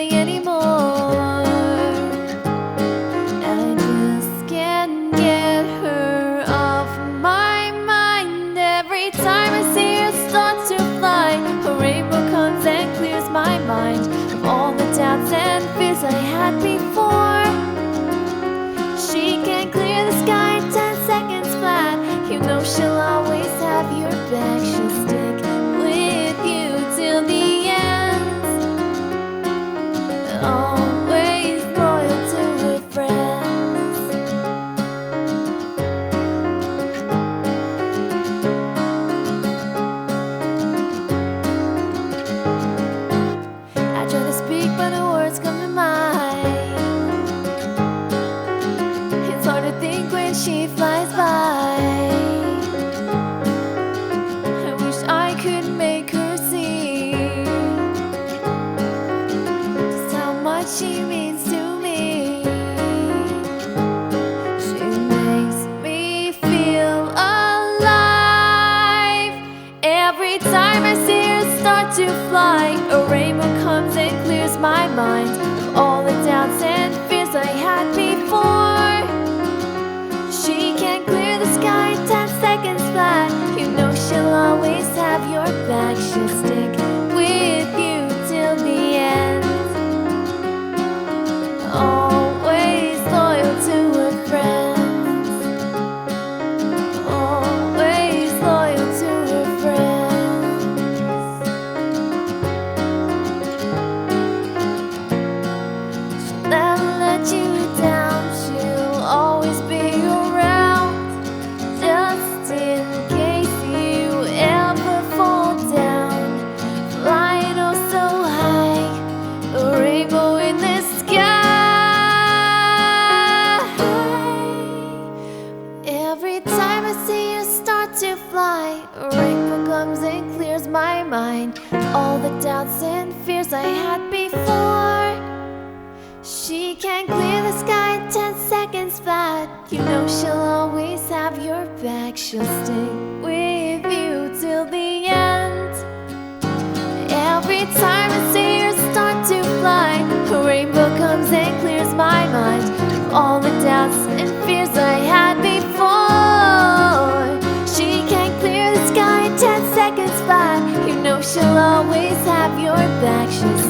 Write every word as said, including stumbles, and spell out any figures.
me anymore. I just can't get her off my mind. Every time I see her start to fly, a rainbow comes and clears my mind of all the doubts and fears I had before. She can clear the sky in ten seconds flat. You know she'll always have your back. She'll stick with you till the end. Always loyal to her friends. I try to speak but the words come to mind. It's hard to think when she flies by. I wish I could make her see just how much she means to me. She makes me feel alive. Every time I see her start to fly, a rainbow comes and clears my mind of all the doubts and fears I had before. She can clear the sky in ten seconds flat. You know she'll always have your back. She'll stick with you till the end. Always loyal to her friends. Always loyal to her friends. She'll never let you down. She'll always be around, just in case you ever fall down. Flying oh so high, a rainbow in the sky. Every time I see you start to fly, a rainbow comes and clears my mind. All the doubts and fears I had before. She can clear the sky in ten seconds flat. You know she'll always have your back. She'll stay with you till the end. Every time I see her start to fly, a rainbow comes and clears my mind of all the doubts and fears I had before. She can clear the sky in ten seconds flat. You know she'll always have your back. She'll